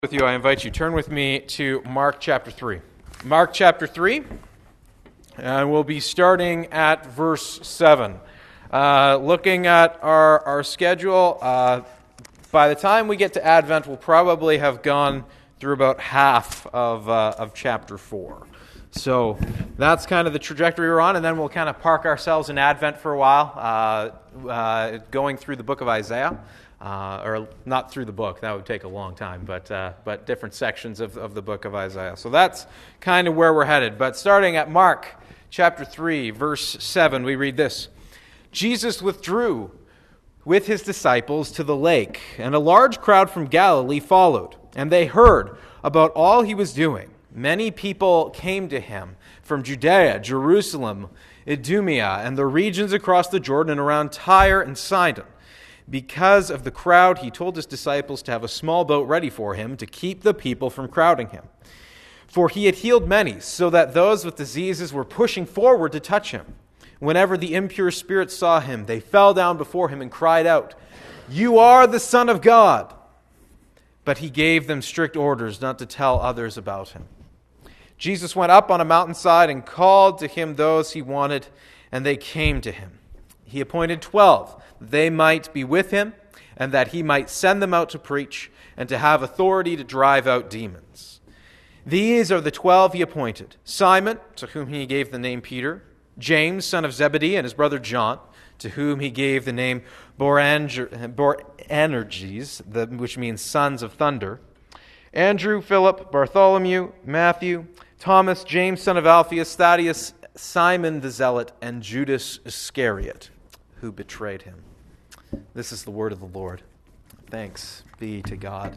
With you, I invite you, turn with me to Mark chapter 3. Mark chapter 3, and we'll be starting at verse 7. Looking at our schedule, by the time we get to Advent, we'll probably have gone through about half of chapter 4. So that's kind of the trajectory we're on, and then we'll kind of park ourselves in Advent for a while, going through the book of Isaiah. Or not through the book, that would take a long time, but different sections of the book of Isaiah. So that's kind of where we're headed. But starting at Mark chapter 3, verse 7, we read this. Jesus withdrew with his disciples to the lake, and a large crowd from Galilee followed, and they heard about all he was doing. Many people came to him from Judea, Jerusalem, Idumea, and the regions across the Jordan and around Tyre and Sidon. Because of the crowd, he told his disciples to have a small boat ready for him to keep the people from crowding him. For he had healed many, so that those with diseases were pushing forward to touch him. Whenever the impure spirits saw him, they fell down before him and cried out, "You are the Son of God!" But he gave them strict orders not to tell others about him. Jesus went up on a mountainside and called to him those he wanted, and they came to him. He appointed 12. They might be with him, and that he might send them out to preach, and to have authority to drive out demons. These are the 12 he appointed: Simon, to whom he gave the name Peter; James, son of Zebedee, and his brother John, to whom he gave the name Boanerges, which means sons of thunder; Andrew, Philip, Bartholomew, Matthew, Thomas, James, son of Alphaeus, Thaddeus, Simon the Zealot, and Judas Iscariot, who betrayed him. This is the word of the Lord. Thanks be to God.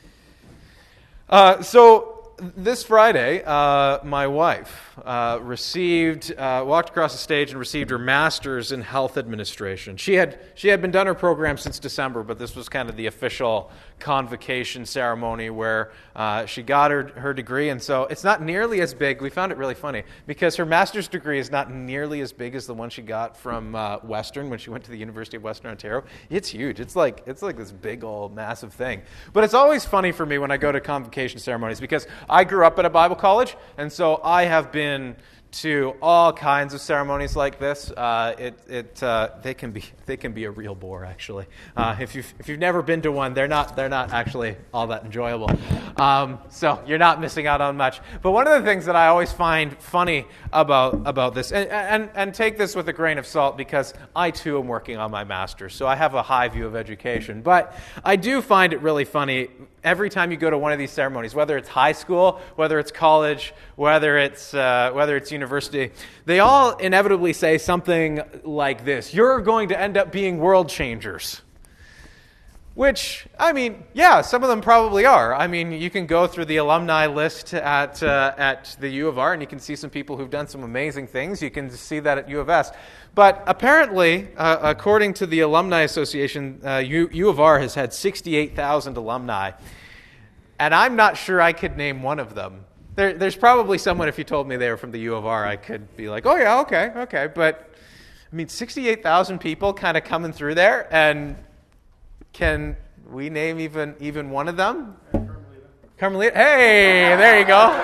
So this Friday, my wife walked across the stage and received her master's in health administration. She had been done her program since December, but this was kind of the official convocation ceremony where she got her degree, and so it's not nearly as big. We found it really funny because her master's degree is not nearly as big as the one she got from Western when she went to the University of Western Ontario. It's huge. It's like this big old massive thing. But it's always funny for me when I go to convocation ceremonies because I grew up at a Bible college, and so I have been to all kinds of ceremonies like this. They can be a real bore, actually. If you've never been to one, they're not actually all that enjoyable. So you're not missing out on much. But one of the things that I always find funny about this, and take this with a grain of salt because I too am working on my master's, so I have a high view of education. But I do find it really funny every time you go to one of these ceremonies, whether it's high school, whether it's college, whether it's university, they all inevitably say something like this: "You're going to end up being world changers." Which, I mean, yeah, some of them probably are. I mean, you can go through the alumni list at the U of R, and you can see some people who've done some amazing things. You can see that at U of S. But apparently, according to the Alumni Association, U of R has had 68,000 alumni. And I'm not sure I could name one of them. There's probably someone, if you told me they were from the U of R, I could be like, oh yeah, okay. But, I mean, 68,000 people kind of coming through there, and can we name even one of them? Carmelita. Hey, there you go.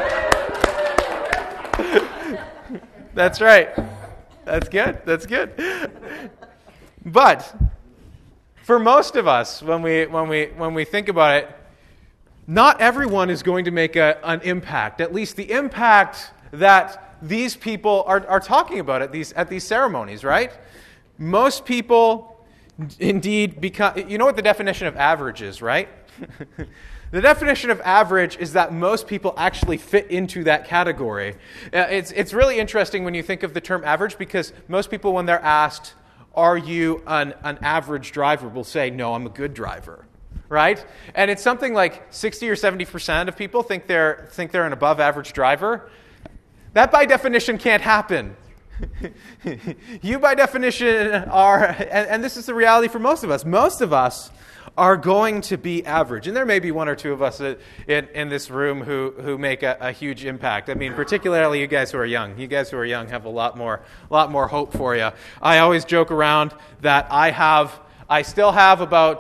That's right. That's good. But for most of us, when we think about it, not everyone is going to make an impact. At least the impact that these people are talking about at these ceremonies, right? Most people indeed become. You know what the definition of average is, right? The definition of average is that most people actually fit into that category. It's really interesting when you think of the term average because most people, when they're asked, "Are you an average driver?" will say, "No, I'm a good driver." Right? And it's something like 60 or 70% of people think they're an above average driver. That by definition can't happen. You by definition are, and this is the reality for most of us. Most of us are going to be average. And there may be one or two of us in this room who make a huge impact. I mean, particularly you guys who are young. You guys who are young have a lot more hope for you. I always joke around that I still have about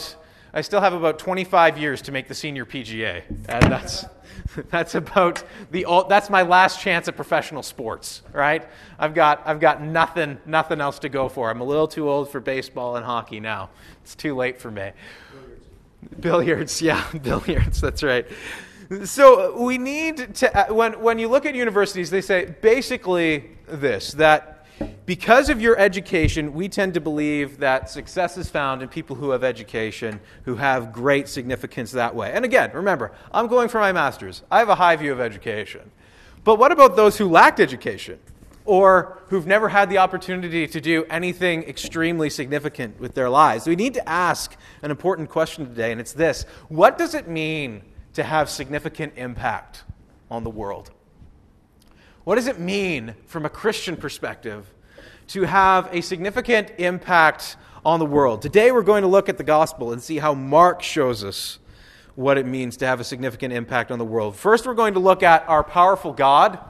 I still have about 25 years to make the senior PGA, and that's about that's my last chance at professional sports, right? I've got nothing else to go for. I'm a little too old for baseball and hockey now. It's too late for me. Billiards, yeah, billiards. That's right. So we need to when you look at universities, they say basically this, that because of your education, we tend to believe that success is found in people who have education, who have great significance that way. And again, remember, I'm going for my master's. I have a high view of education. But what about those who lacked education or who've never had the opportunity to do anything extremely significant with their lives? We need to ask an important question today, and it's this. What does it mean to have significant impact on the world? What does it mean from a Christian perspective to have a significant impact on the world? Today we're going to look at the gospel and see how Mark shows us what it means to have a significant impact on the world. First, we're going to look at our powerful God,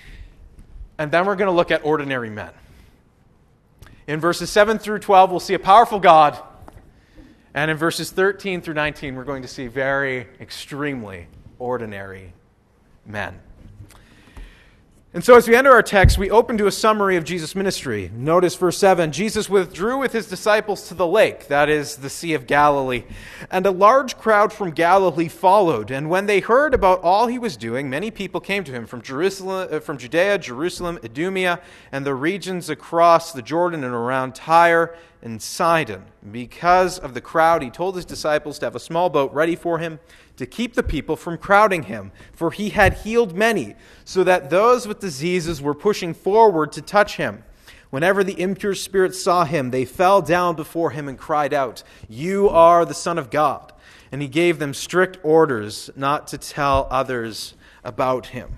and then we're going to look at ordinary men. In verses 7 through 12, we'll see a powerful God, and in verses 13 through 19, we're going to see very extremely ordinary men. And so as we enter our text, we open to a summary of Jesus' ministry. Notice verse 7, Jesus withdrew with his disciples to the lake, that is, the Sea of Galilee. And a large crowd from Galilee followed. And when they heard about all he was doing, many people came to him from Judea, Jerusalem, Idumea, and the regions across the Jordan and around Tyre and Sidon. Because of the crowd, he told his disciples to have a small boat ready for him, to keep the people from crowding him, for he had healed many, so that those with diseases were pushing forward to touch him. Whenever the impure spirits saw him, they fell down before him and cried out, "You are the Son of God." And he gave them strict orders not to tell others about him.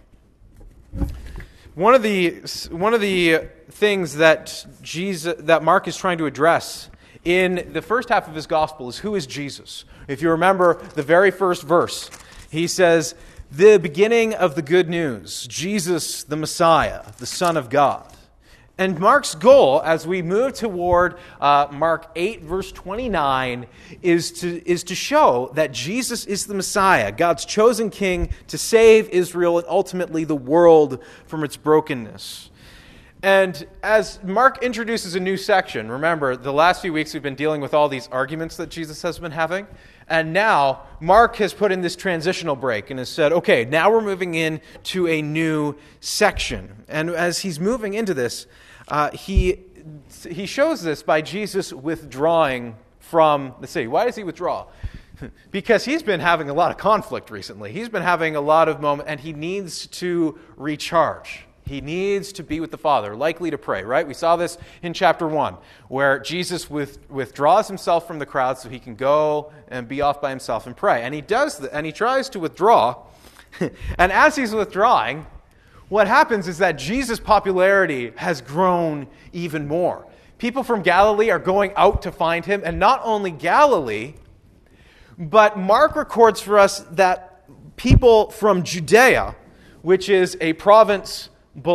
One of the things that Mark is trying to address in the first half of his gospel is, who is Jesus? If you remember the very first verse, he says, the beginning of the good news, Jesus the Messiah, the Son of God. And Mark's goal, as we move toward Mark 8, verse 29, is to show that Jesus is the Messiah, God's chosen king to save Israel and ultimately the world from its brokenness. And as Mark introduces a new section, remember, the last few weeks we've been dealing with all these arguments that Jesus has been having. And now Mark has put in this transitional break and has said, okay, now we're moving into a new section. And as he's moving into this, he shows this by Jesus withdrawing from the city. Why does he withdraw? Because he's been having a lot of conflict recently. He's been having a lot of moments, and he needs to recharge. He needs to be with the Father, likely to pray, right? We saw this in chapter 1, where Jesus withdraws himself from the crowd so he can go and be off by himself and pray. And he does that, and he tries to withdraw. And as he's withdrawing, what happens is that Jesus' popularity has grown even more. People from Galilee are going out to find him, and not only Galilee, but Mark records for us that people from Judea, which is a province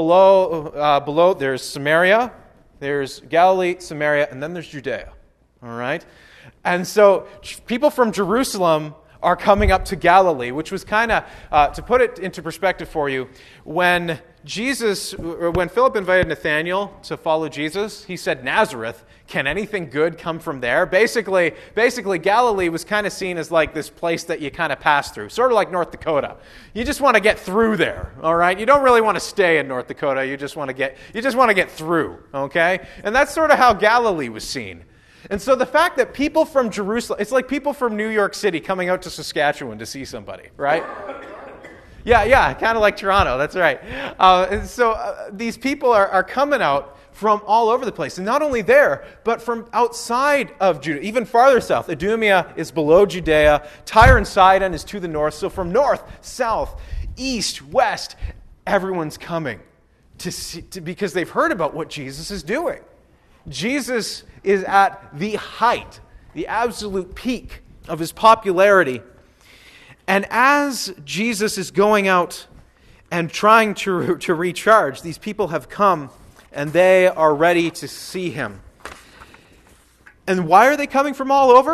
below there's Samaria, there's Galilee, Samaria, and then there's Judea. All right? And so people from Jerusalem are coming up to Galilee, which was kind of, to put it into perspective for you, when Philip invited Nathanael to follow Jesus, he said, Nazareth, can anything good come from there? Basically, Galilee was kind of seen as like this place that you kind of pass through, sort of like North Dakota. You just want to get through there, all right? You don't really want to stay in North Dakota. You just want to get through, okay? And that's sort of how Galilee was seen. And so the fact that people from Jerusalem, it's like people from New York City coming out to Saskatchewan to see somebody, right? Yeah, kind of like Toronto, that's right. And so these people are coming out from all over the place. And not only there, but from outside of Judah, even farther south. Idumea is below Judea. Tyre and Sidon is to the north. So from north, south, east, west, everyone's coming to see, because they've heard about what Jesus is doing. Jesus is at the height, the absolute peak of his popularity. And as Jesus is going out and trying to recharge, these people have come and they are ready to see him. And why are they coming from all over?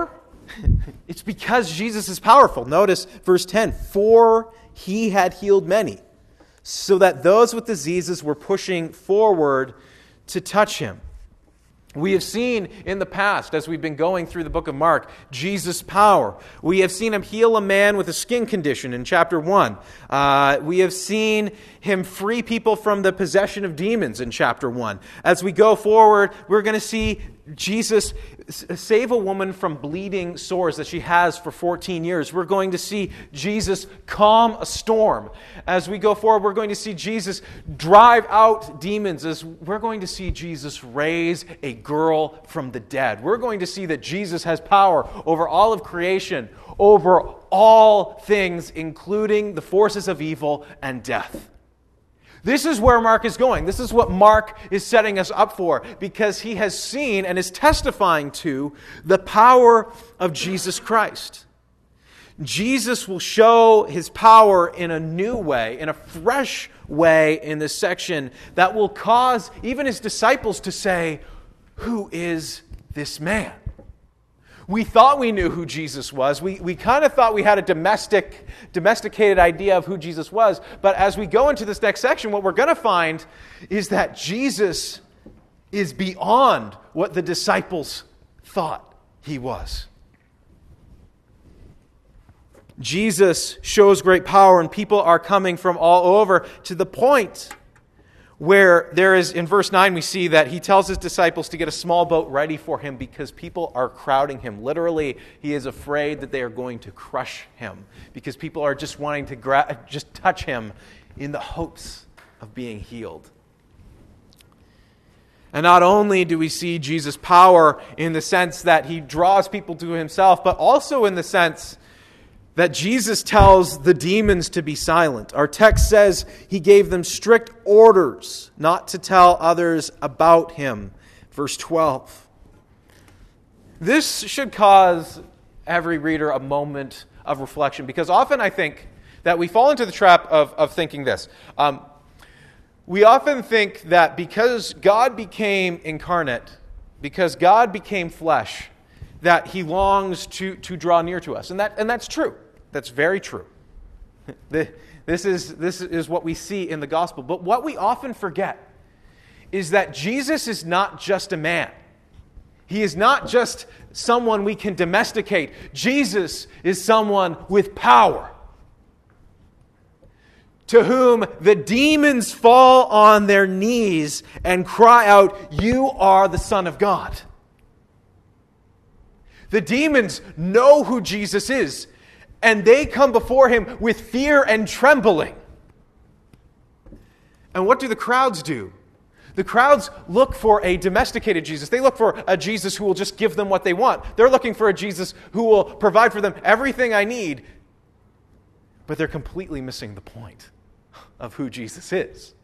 It's because Jesus is powerful. Notice verse 10, for he had healed many, so that those with diseases were pushing forward to touch him. We have seen in the past, as we've been going through the book of Mark, Jesus' power. We have seen him heal a man with a skin condition in chapter 1. We have seen him free people from the possession of demons in chapter 1. As we go forward, we're going to see Jesus save a woman from bleeding sores that she has for 14 years. We're going to see Jesus calm a storm. As we go forward, we're going to see Jesus drive out demons. As we're going to see Jesus raise a girl from the dead. We're going to see that Jesus has power over all of creation, over all things, including the forces of evil and death. This is where Mark is going. This is what Mark is setting us up for, because he has seen and is testifying to the power of Jesus Christ. Jesus will show his power in a new way, in a fresh way in this section that will cause even his disciples to say, "Who is this man?" We thought we knew who Jesus was. We kind of thought we had a domesticated idea of who Jesus was. But as we go into this next section, what we're going to find is that Jesus is beyond what the disciples thought he was. Jesus shows great power, and people are coming from all over, to the point where there is, in verse 9, we see that he tells his disciples to get a small boat ready for him because people are crowding him. Literally, he is afraid that they are going to crush him because people are just wanting to just touch him in the hopes of being healed. And not only do we see Jesus' power in the sense that he draws people to himself, but also in the sense that Jesus tells the demons to be silent. Our text says he gave them strict orders not to tell others about him. Verse 12. This should cause every reader a moment of reflection, because often I think that we fall into the trap of thinking this. We often think that because God became incarnate, because God became flesh, that he longs to draw near to us. And that's true. That's very true. This is what we see in the gospel. But what we often forget is that Jesus is not just a man. He is not just someone we can domesticate. Jesus is someone with power, to whom the demons fall on their knees and cry out, "You are the Son of God." The demons know who Jesus is, and they come before him with fear and trembling. And what do the crowds do? The crowds look for a domesticated Jesus. They look for a Jesus who will just give them what they want. They're looking for a Jesus who will provide for them everything I need. But they're completely missing the point of who Jesus is.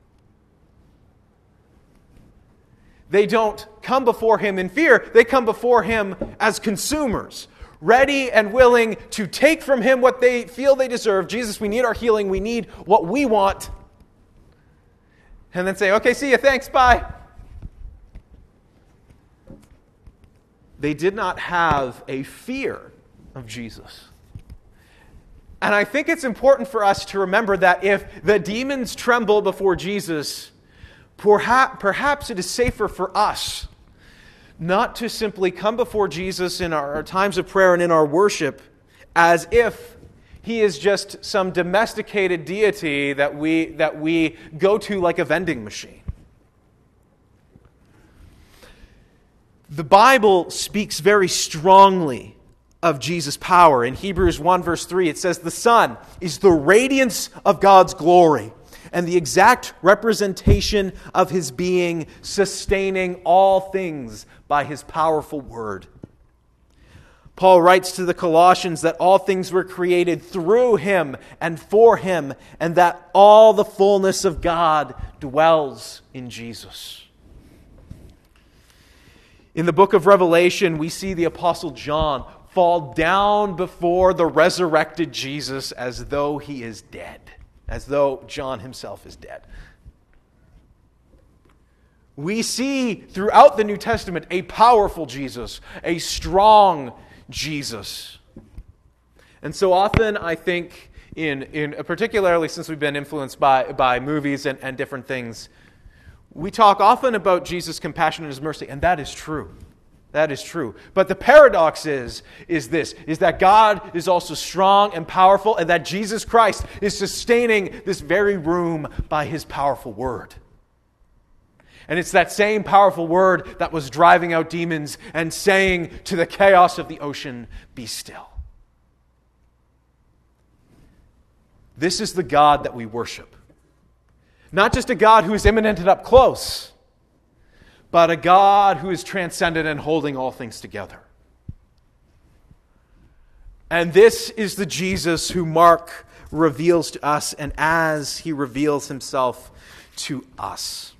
They don't come before him in fear. They come before him as consumers, ready and willing to take from him what they feel they deserve. Jesus, we need our healing. We need what we want. And then say, "Okay, see you. Thanks. Bye." They did not have a fear of Jesus. And I think it's important for us to remember that if the demons tremble before Jesus, perhaps it is safer for us not to simply come before Jesus in our times of prayer and in our worship as if he is just some domesticated deity that we go to like a vending machine. The Bible speaks very strongly of Jesus' power. In Hebrews 1 verse 3, it says, "The Son is the radiance of God's glory and the exact representation of his being, sustaining all things by his powerful word." Paul writes to the Colossians that all things were created through him and for him, and that all the fullness of God dwells in Jesus. In the book of Revelation, we see the Apostle John fall down before the resurrected Jesus as though he is dead, as though John himself is dead. We see throughout the New Testament a powerful Jesus, a strong Jesus. And so often I think, in particularly since we've been influenced by movies and different things, we talk often about Jesus' compassion and his mercy, and that is true. That is true. But the paradox is that God is also strong and powerful, and that Jesus Christ is sustaining this very room by his powerful word. And it's that same powerful word that was driving out demons and saying to the chaos of the ocean, "Be still." This is the God that we worship. Not just a God who is immanent and up close, but a God who is transcendent and holding all things together. And this is the Jesus who Mark reveals to us, and as he reveals himself to us.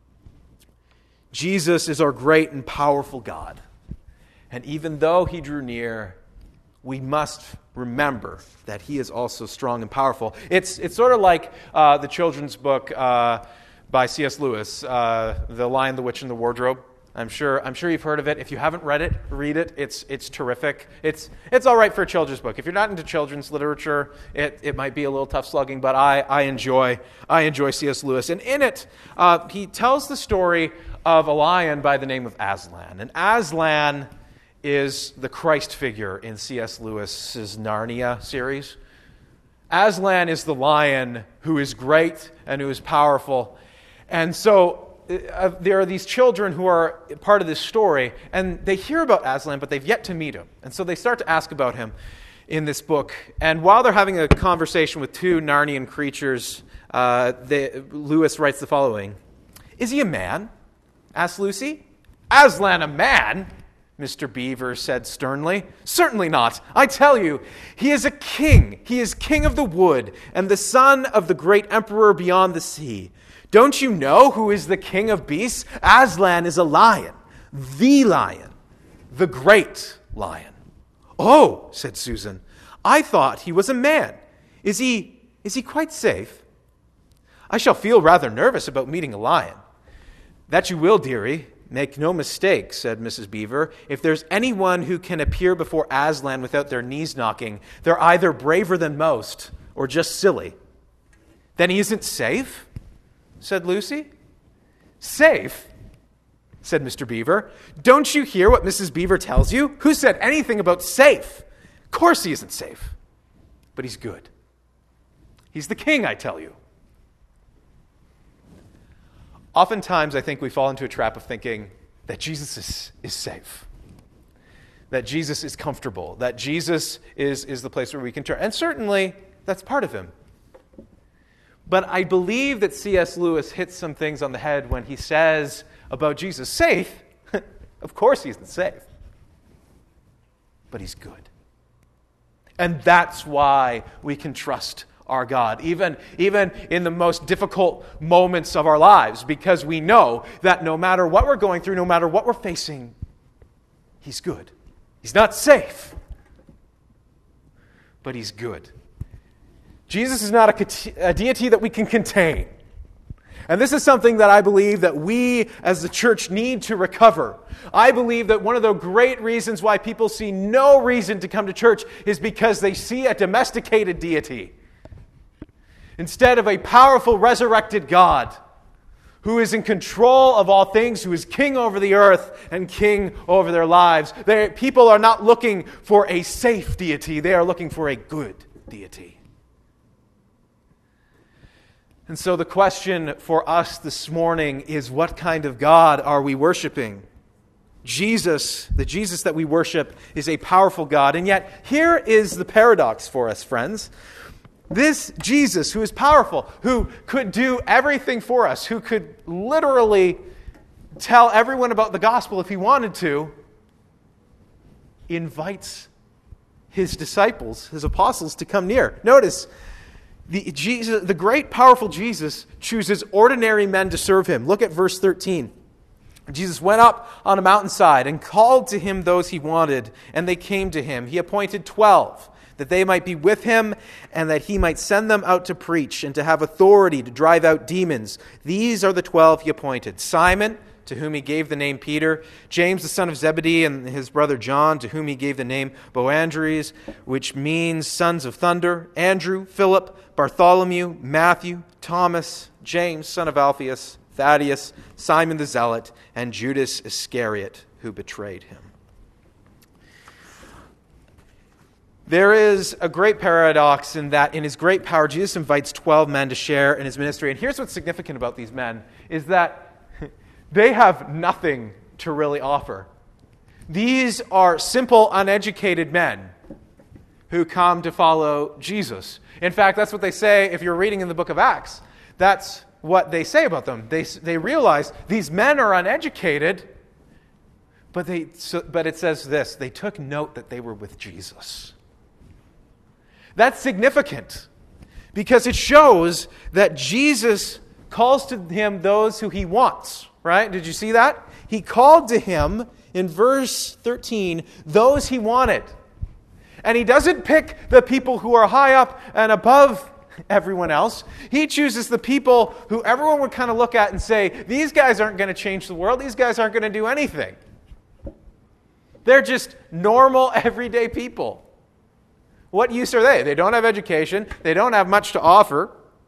Jesus is our great and powerful God. And even though he drew near, we must remember that he is also strong and powerful. It's sort of like the children's book by C.S. Lewis, The Lion, the Witch, and the Wardrobe. I'm sure you've heard of it. If you haven't read it, read it. It's terrific. It's all right for a children's book. If you're not into children's literature, it might be a little tough slugging, but I enjoy C.S. Lewis. And in it, he tells the story of a lion by the name of Aslan. And Aslan is the Christ figure in C.S. Lewis's Narnia series. Aslan is the lion who is great and who is powerful. And so there are these children who are part of this story, and they hear about Aslan, but they've yet to meet him. And so they start to ask about him in this book. And while they're having a conversation with two Narnian creatures, Lewis writes the following. "Is he a man?" asked Lucy. "Aslan a man?" Mr. Beaver said sternly. "Certainly not. I tell you, he is a king. He is king of the wood and the son of the great emperor beyond the sea. Don't you know who is the king of beasts? Aslan is a lion, the great lion." "Oh," said Susan, "I thought he was a man. Is he quite safe?" "I shall feel rather nervous about meeting a lion." "That you will, dearie. Make no mistake," said Mrs. Beaver. "If there's anyone who can appear before Aslan without their knees knocking, they're either braver than most or just silly." "Then he isn't safe?" said Lucy. "Safe?" said Mr. Beaver. "Don't you hear what Mrs. Beaver tells you? Who said anything about safe? Of course he isn't safe. But he's good. He's the king, I tell you." Oftentimes, I think we fall into a trap of thinking that Jesus is safe, that Jesus is comfortable, that Jesus is the place where we can turn. And certainly, that's part of him. But I believe that C.S. Lewis hits some things on the head when he says about Jesus, safe? Of course he isn't safe. But he's good. And that's why we can trust our God, even in the most difficult moments of our lives, because we know that no matter what we're going through, no matter what we're facing, he's good. He's not safe, but he's good. Jesus is not a deity that we can contain. And this is something that I believe that we as the church need to recover. I believe that one of the great reasons why people see no reason to come to church is because they see a domesticated deity instead of a powerful resurrected God who is in control of all things, who is king over the earth and king over their lives. People are not looking for a safe deity. They are looking for a good deity. And so the question for us this morning is, what kind of God are we worshiping? Jesus, the Jesus that we worship, is a powerful God. And yet, here is the paradox for us, friends. This Jesus, who is powerful, who could do everything for us, who could literally tell everyone about the gospel if he wanted to, invites his disciples, his apostles, to come near. Notice, the great, powerful Jesus chooses ordinary men to serve him. Look at verse 13. Jesus went up on a mountainside and called to him those he wanted, and they came to him. He appointed 12, that they might be with him, and that he might send them out to preach and to have authority to drive out demons. These are the 12 he appointed: Simon, to whom he gave the name Peter, James the son of Zebedee and his brother John, to whom he gave the name Boanerges, which means sons of thunder, Andrew, Philip, Bartholomew, Matthew, Thomas, James son of Alphaeus, Thaddeus, Simon the Zealot, and Judas Iscariot, who betrayed him. There is a great paradox in that in his great power, Jesus invites 12 men to share in his ministry. And here's what's significant about these men, is that they have nothing to really offer. These are simple, uneducated men who come to follow Jesus. In fact, that's what they say if you're reading in the book of Acts. That's what they say about them. They realize these men are uneducated, but it says this, they took note that they were with Jesus. That's significant because it shows that Jesus calls to him those who he wants, right? Did you see that? He called to him, in verse 13, those he wanted. And he doesn't pick the people who are high up and above everyone else. He chooses the people who everyone would kind of look at and say, these guys aren't going to change the world. These guys aren't going to do anything. They're just normal, everyday people. What use are they? They don't have education. They don't have much to offer.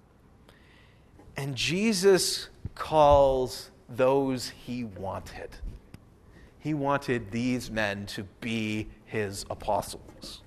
And Jesus calls those he wanted. He wanted these men to be his apostles.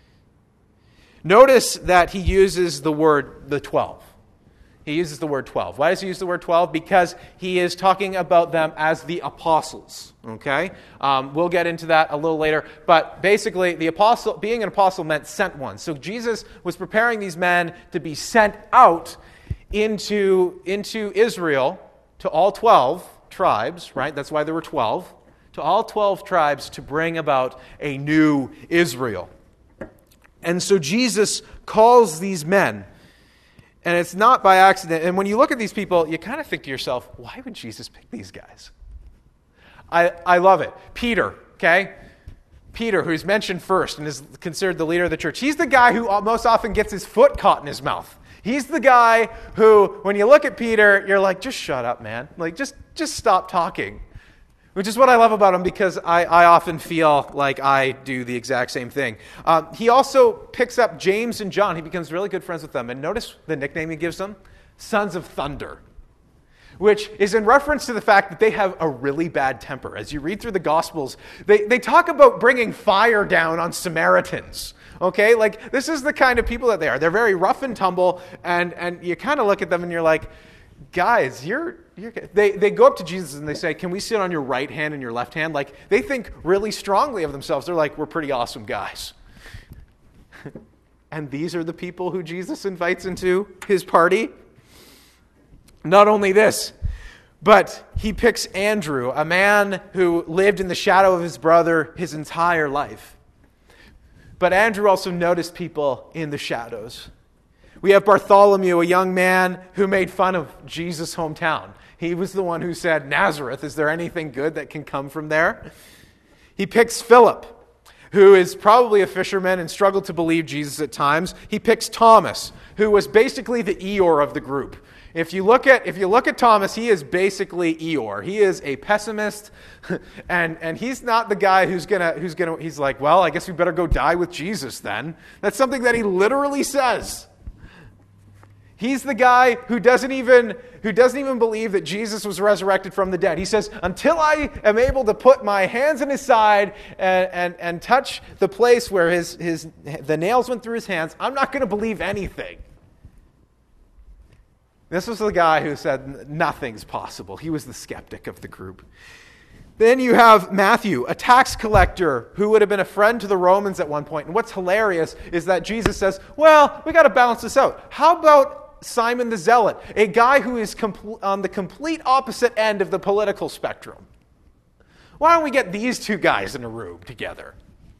Notice that he uses the 12. He uses the word 12. Why does he use the word 12? Because he is talking about them as the apostles. Okay? We'll get into that a little later. But basically, being an apostle meant sent one. So Jesus was preparing these men to be sent out into Israel to all 12 tribes, right? That's why there were 12. To all 12 tribes to bring about a new Israel. And so Jesus calls these men. And it's not by accident. And when you look at these people, you kind of think to yourself, why would Jesus pick these guys? I love it. Peter, okay? Peter, who's mentioned first and is considered the leader of the church. He's the guy who most often gets his foot caught in his mouth. He's the guy who, when you look at Peter, you're like, just shut up, man. Like, just stop talking. Which is what I love about him because I often feel like I do the exact same thing. He also picks up James and John. He becomes really good friends with them. And notice the nickname he gives them, Sons of Thunder, which is in reference to the fact that they have a really bad temper. As you read through the Gospels, they talk about bringing fire down on Samaritans. Okay, like this is the kind of people that they are. They're very rough and tumble, and you kind of look at them and you're like, guys, they go up to Jesus and they say, can we sit on your right hand and your left hand? Like, they think really strongly of themselves. They're like, we're pretty awesome guys. And these are the people who Jesus invites into his party. Not only this, but he picks Andrew, a man who lived in the shadow of his brother his entire life. But Andrew also noticed people in the shadows. We have Bartholomew, a young man who made fun of Jesus' hometown. He was the one who said, Nazareth, is there anything good that can come from there? He picks Philip, who is probably a fisherman and struggled to believe Jesus at times. He picks Thomas, who was basically the Eeyore of the group. If you look at Thomas, he is basically Eeyore. He is a pessimist, and he's not the guy he's like, well, I guess we better go die with Jesus then. That's something that he literally says. He's the guy who doesn't even believe that Jesus was resurrected from the dead. He says, until I am able to put my hands in his side and touch the place where the nails went through his hands, I'm not going to believe anything. This was the guy who said nothing's possible. He was the skeptic of the group. Then you have Matthew, a tax collector who would have been a friend to the Romans at one point. And what's hilarious is that Jesus says, well, we got to balance this out. How about Simon the Zealot, a guy who is on the complete opposite end of the political spectrum? Why don't we get these two guys in a room together?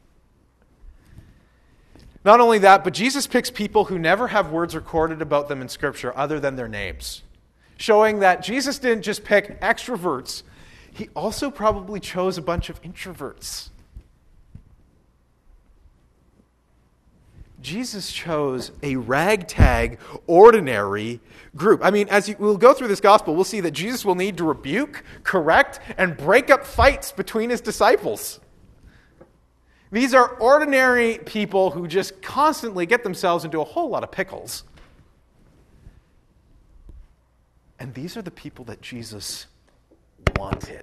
Not only that, but Jesus picks people who never have words recorded about them in Scripture other than their names, showing that Jesus didn't just pick extroverts, he also probably chose a bunch of introverts. Jesus chose a ragtag, ordinary group. I mean, we'll go through this gospel, we'll see that Jesus will need to rebuke, correct, and break up fights between his disciples. These are ordinary people who just constantly get themselves into a whole lot of pickles. And these are the people that Jesus wanted.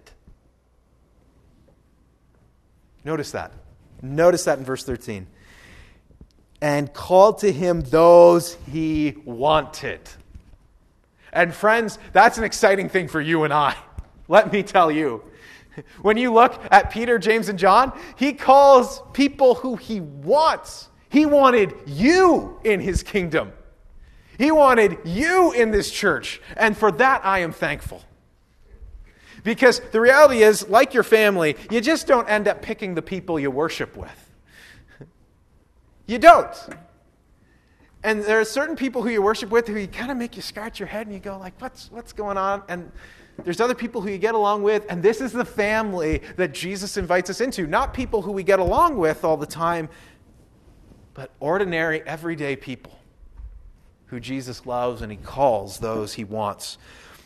Notice that. Notice that in verse 13. And called to him those he wanted. And friends, that's an exciting thing for you and I. Let me tell you. When you look at Peter, James, and John, he calls people who he wants. He wanted you in his kingdom. He wanted you in this church. And for that, I am thankful. Because the reality is, like your family, you just don't end up picking the people you worship with. You don't. And there are certain people who you worship with who you kind of make you scratch your head and you go like, what's going on? And there's other people who you get along with, and this is the family that Jesus invites us into. Not people who we get along with all the time, but ordinary, everyday people who Jesus loves and he calls those he wants.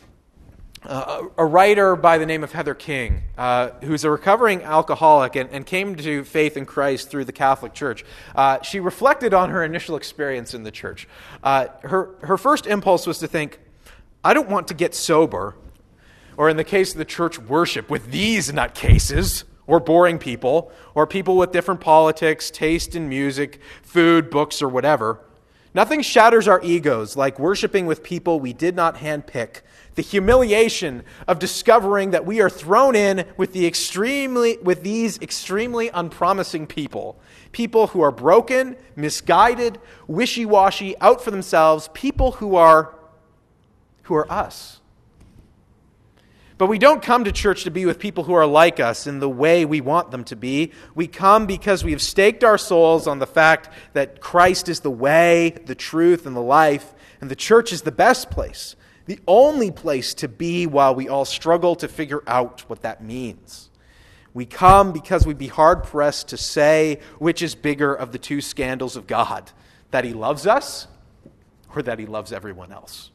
A writer by the name of Heather King, who's a recovering alcoholic and came to faith in Christ through the Catholic Church, she reflected on her initial experience in the church. Her first impulse was to think, I don't want to get sober, or in the case of the church worship, with these nutcases, or boring people, or people with different politics, taste in music, food, books, or whatever. Nothing shatters our egos like worshiping with people we did not handpick. The humiliation of discovering that we are thrown in with these extremely unpromising people. People who are broken, misguided, wishy-washy, out for themselves. People who are us. But we don't come to church to be with people who are like us in the way we want them to be. We come because we have staked our souls on the fact that Christ is the way, the truth, and the life, and the church is the best place, the only place to be while we all struggle to figure out what that means. We come because we'd be hard-pressed to say which is bigger of the two scandals of God, that he loves us or that he loves everyone else.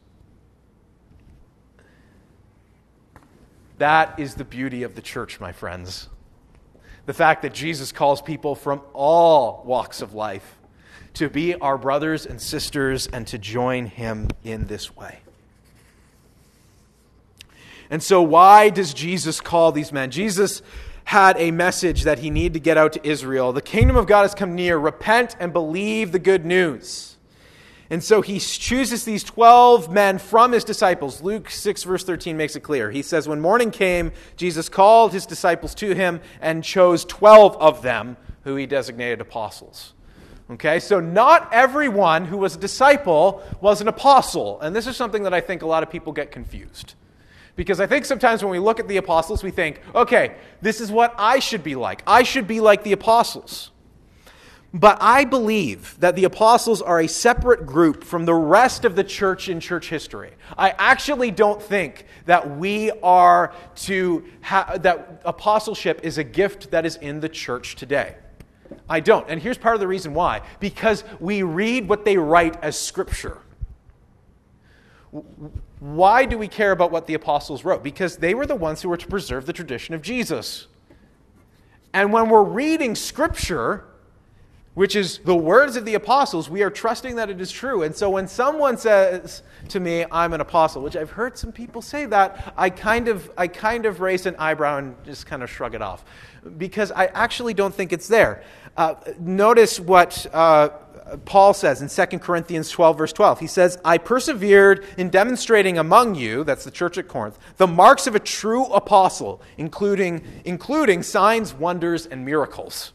That is the beauty of the church, my friends. The fact that Jesus calls people from all walks of life to be our brothers and sisters and to join him in this way. And so why does Jesus call these men? Jesus had a message that he needed to get out to Israel. The kingdom of God has come near. Repent and believe the good news. And so he chooses these 12 men from his disciples. Luke 6 verse 13 makes it clear. He says, when morning came, Jesus called his disciples to him and chose 12 of them who he designated apostles. Okay, so not everyone who was a disciple was an apostle. And this is something that I think a lot of people get confused. Because I think sometimes when we look at the apostles, we think, okay, this is what I should be like. I should be like the apostles. But I believe that the apostles are a separate group from the rest of the church in church history. I actually don't think that that apostleship is a gift that is in the church today. I don't. And here's part of the reason why. Because we read what they write as Scripture. Why do we care about what the apostles wrote? Because they were the ones who were to preserve the tradition of Jesus. And when we're reading Scripture, which is the words of the apostles, we are trusting that it is true. And so when someone says to me, I'm an apostle, which I've heard some people say that, I kind of raise an eyebrow and just kind of shrug it off. Because I actually don't think it's there. Notice what Paul says in 2 Corinthians 12, verse 12. He says, I persevered in demonstrating among you, that's the church at Corinth, the marks of a true apostle, including signs, wonders, and miracles.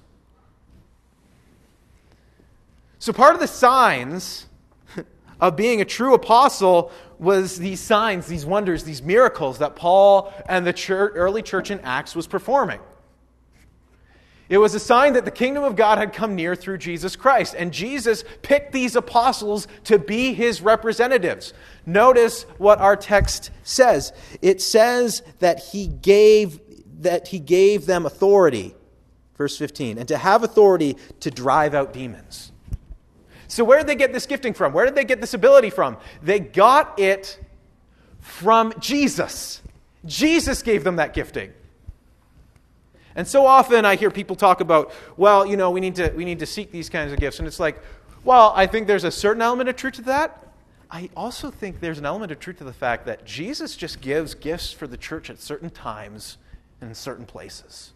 So part of the signs of being a true apostle was these signs, these wonders, these miracles that Paul and the early church in Acts was performing. It was a sign that the kingdom of God had come near through Jesus Christ. And Jesus picked these apostles to be his representatives. Notice what our text says. It says that he gave them authority, verse 15, and to have authority to drive out demons. So where did they get this gifting from? Where did they get this ability from? They got it from Jesus. Jesus gave them that gifting. And so often I hear people talk about, well, we need to seek these kinds of gifts. And it's like, well, I think there's a certain element of truth to that. I also think there's an element of truth to the fact that Jesus just gives gifts for the church at certain times and in certain places.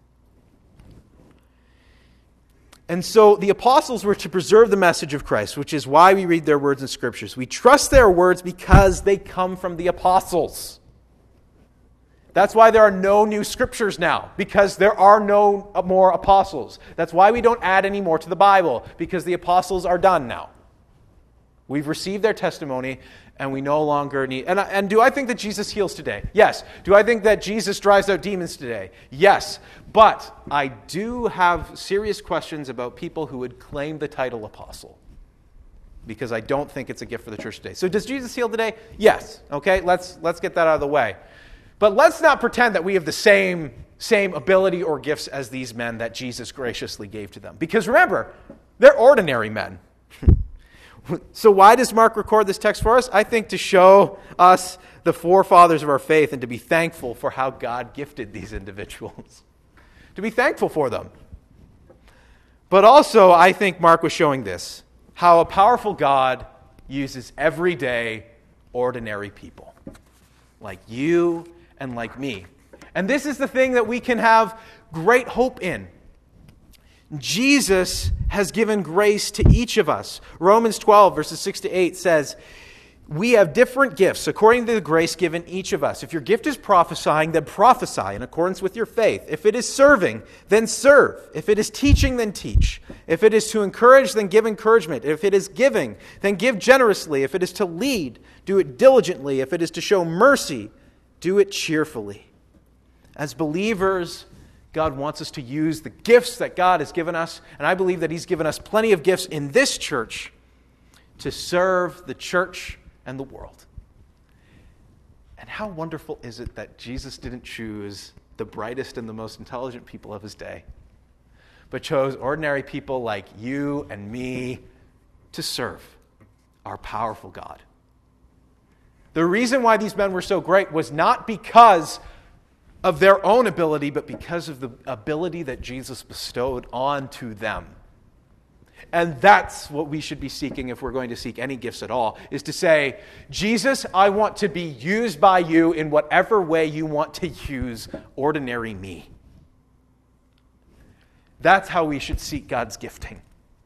And so the apostles were to preserve the message of Christ, which is why we read their words in Scriptures. We trust their words because they come from the apostles. That's why there are no new Scriptures now, because there are no more apostles. That's why we don't add any more to the Bible, because the apostles are done now. We've received their testimony, and we no longer need... And do I think that Jesus heals today? Yes. Do I think that Jesus drives out demons today? Yes. But I do have serious questions about people who would claim the title apostle, because I don't think it's a gift for the church today. So does Jesus heal today? Yes. Okay, let's get that out of the way. But let's not pretend that we have the same ability or gifts as these men that Jesus graciously gave to them. Because remember, they're ordinary men. So why does Mark record this text for us? I think to show us the forefathers of our faith and to be thankful for how God gifted these individuals. To be thankful for them. But also, I think Mark was showing this, how a powerful God uses everyday, ordinary people. Like you and like me. And this is the thing that we can have great hope in. Jesus has given grace to each of us. Romans 12, verses 6 to 8 says, we have different gifts according to the grace given each of us. If your gift is prophesying, then prophesy in accordance with your faith. If it is serving, then serve. If it is teaching, then teach. If it is to encourage, then give encouragement. If it is giving, then give generously. If it is to lead, do it diligently. If it is to show mercy, do it cheerfully. As believers, God wants us to use the gifts that God has given us, and I believe that He's given us plenty of gifts in this church to serve the church and the world. And how wonderful is it that Jesus didn't choose the brightest and the most intelligent people of His day, but chose ordinary people like you and me to serve our powerful God. The reason why these men were so great was not because of their own ability, but because of the ability that Jesus bestowed onto them. And that's what we should be seeking if we're going to seek any gifts at all, is to say, Jesus, I want to be used by you in whatever way you want to use ordinary me. That's how we should seek God's gifting.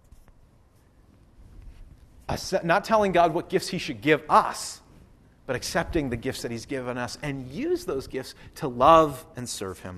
Not telling God what gifts He should give us, but accepting the gifts that He's given us and use those gifts to love and serve Him.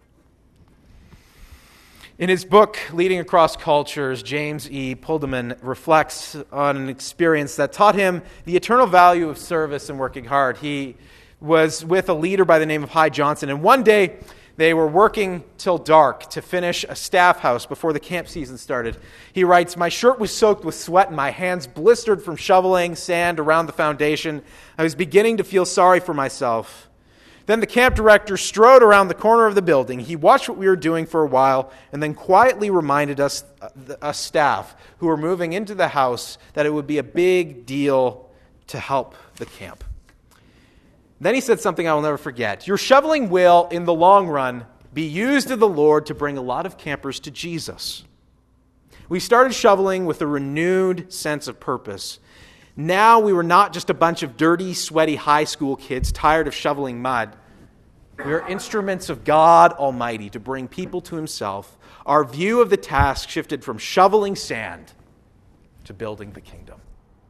In his book, Leading Across Cultures, James E. Pullman reflects on an experience that taught him the eternal value of service and working hard. He was with a leader by the name of Hy Johnson, and one day they were working till dark to finish a staff house before the camp season started. He writes, my shirt was soaked with sweat and my hands blistered from shoveling sand around the foundation. I was beginning to feel sorry for myself. Then the camp director strode around the corner of the building. He watched what we were doing for a while and then quietly reminded us staff who were moving into the house that it would be a big deal to help the camp. Then he said something I will never forget. Your shoveling will, in the long run, be used of the Lord to bring a lot of campers to Jesus. We started shoveling with a renewed sense of purpose. Now we were not just a bunch of dirty, sweaty high school kids tired of shoveling mud. We are instruments of God Almighty to bring people to Himself. Our view of the task shifted from shoveling sand to building the kingdom.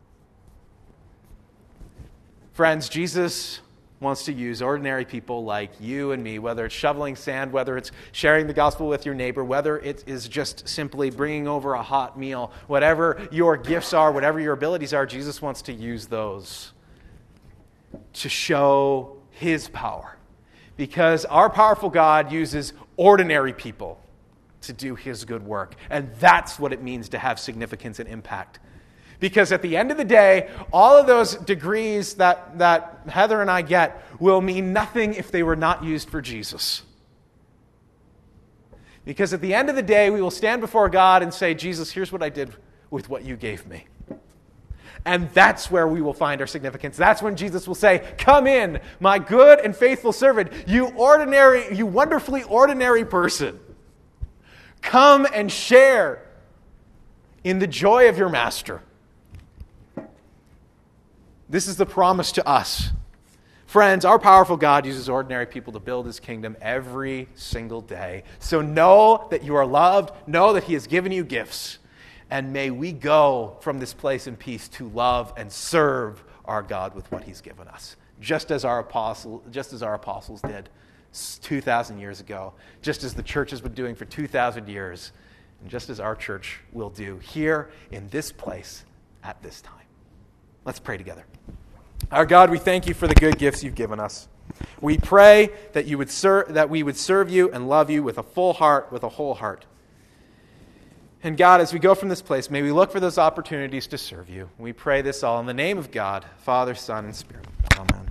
Friends, Jesus wants to use ordinary people like you and me, whether it's shoveling sand, whether it's sharing the gospel with your neighbor, whether it is just simply bringing over a hot meal, whatever your gifts are, whatever your abilities are, Jesus wants to use those to show His power. Because our powerful God uses ordinary people to do His good work. And that's what it means to have significance and impact. Because at the end of the day, all of those degrees that Heather and I get will mean nothing if they were not used for Jesus. Because at the end of the day, we will stand before God and say, Jesus, here's what I did with what you gave me. And that's where we will find our significance. That's when Jesus will say, come in, my good and faithful servant, you wonderfully ordinary person. Come and share in the joy of your master. This is the promise to us. Friends, our powerful God uses ordinary people to build his kingdom every single day. So know that you are loved. Know that he has given you gifts. And may we go from this place in peace to love and serve our God with what he's given us. Just as our apostles did 2,000 years ago. Just as the church has been doing for 2,000 years. And just as our church will do here in this place at this time. Let's pray together. Our God, we thank you for the good gifts you've given us. We pray that we would serve you and love you with a full heart, with a whole heart. And God, as we go from this place, may we look for those opportunities to serve you. We pray this all in the name of God, Father, Son, and Spirit. Amen.